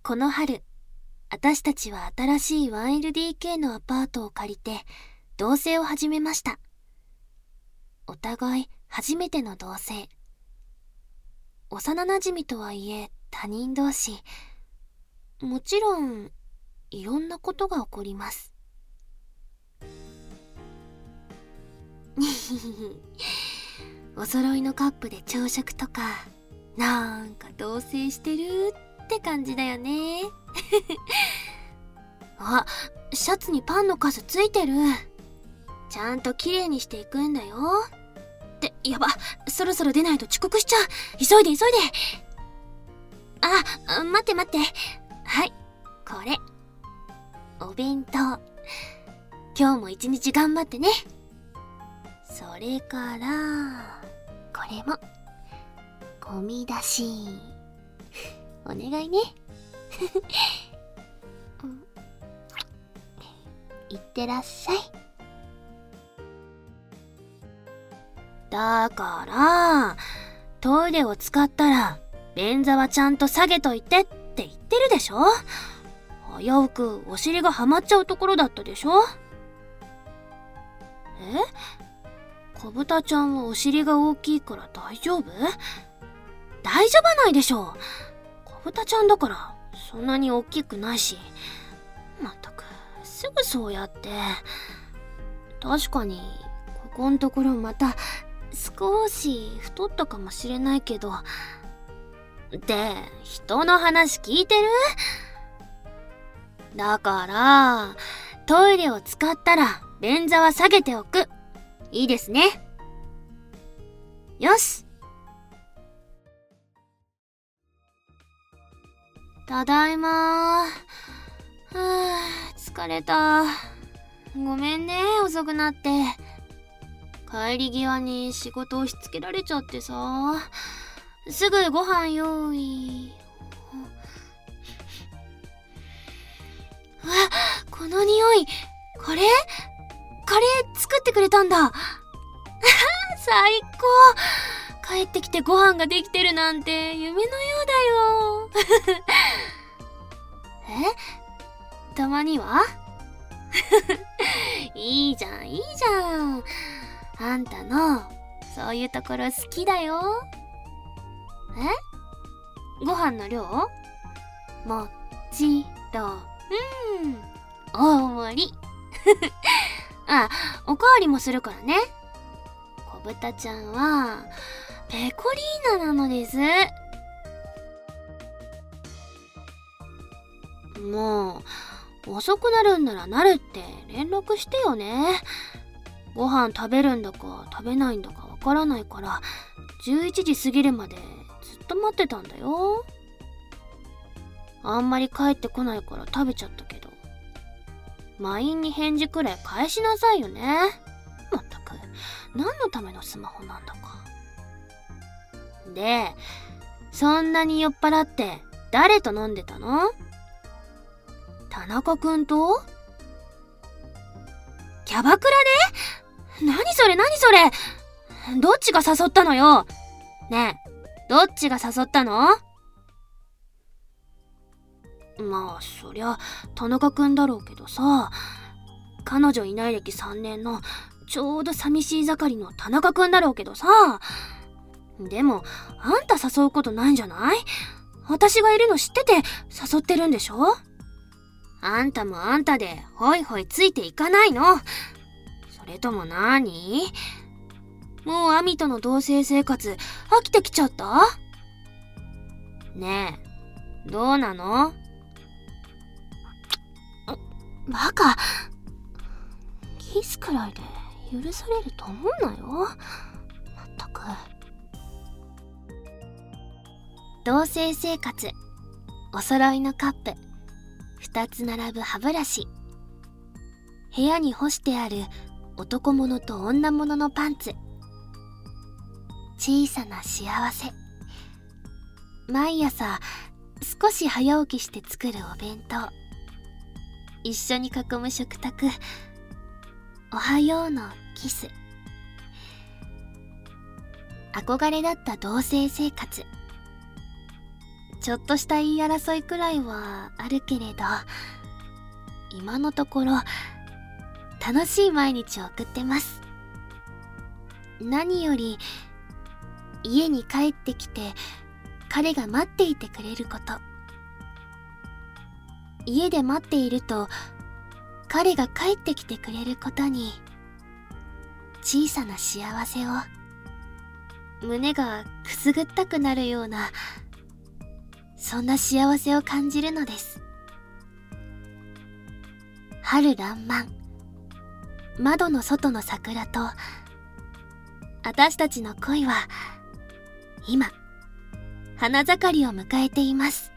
この春、私たちは新しい 1LDK のアパートを借りて同棲を始めました。お互い初めての同棲。幼なじみとはいえ他人同士。もちろんいろんなことが起こります。お揃いのカップで朝食とか、なんか同棲してるって感じだよね。あ、シャツにパンのカスついてる。ちゃんときれいにしていくんだよ。ってやば、そろそろ出ないと遅刻しちゃう。急いで急いで。あ、待って待って。はい、これお弁当。今日も一日頑張ってね。それからこれもゴミ出しお願いね。いってらっしゃい。だからトイレを使ったら便座はちゃんと下げといてって言ってるでしょ。危うくお尻がはまっちゃうところだったでしょ。小豚ちゃんはお尻が大きいから大丈夫？大丈夫ないでしょ。小豚ちゃんだからそんなに大きくないし。まったくすぐそうやって。確かにここんところまた少し太ったかもしれないけど。って人の話聞いてる？だからトイレを使ったら便座は下げておく。いいですね。よし。ただいま。疲れた。ごめんね、遅くなって。帰り際に仕事押し付けられちゃってさ。すぐご飯用意。この匂い。カレー作ってくれたんだ。最高。帰ってきてご飯ができてるなんて夢のようだよ。たまには？いいじゃんいいじゃん。あんたのそういうところ好きだよ。ご飯の量？もちろん。大盛り。あ、おかわりもするからね。小豚ちゃんはペコリーナなのです。もう遅くなるんならなるって連絡してよね。ご飯食べるんだか食べないんだかわからないから11時過ぎるまでずっと待ってたんだよ。あんまり帰ってこないから食べちゃったけど、LINEに返事くらい返しなさいよね。まったく何のためのスマホなんだか。で、そんなに酔っ払って誰と飲んでたの？田中くんと？キャバクラで？何それ何それ。どっちが誘ったのよ。ねえ、どっちが誘ったの？まあそりゃ田中くんだろうけどさ、彼女いない歴3年のちょうど寂しい盛りの田中くんだろうけどさ。でもあんた誘うことないんじゃない？私がいるの知ってて誘ってるんでしょ。あんたもあんたでホイホイついていかないの？それとも何？もうアミとの同棲生活飽きてきちゃった？ねえ、どうなの？バカ。キスくらいで許されると思うなよ。まったく。同棲生活、お揃いのカップ、2つ並ぶ歯ブラシ、部屋に干してある男物と女物のパンツ、小さな幸せ。毎朝少し早起きして作るお弁当、一緒に囲む食卓、おはようのキス。憧れだった同棲生活。 ちょっとした言い争いくらいはあるけれど、今のところ楽しい毎日を送ってます。何より家に帰ってきて彼が待っていてくれること。家で待っていると彼が帰ってきてくれることに小さな幸せを、胸がくすぐったくなるような、そんな幸せを感じるのです。春爛漫、窓の外の桜と私たちの恋は今花盛りを迎えています。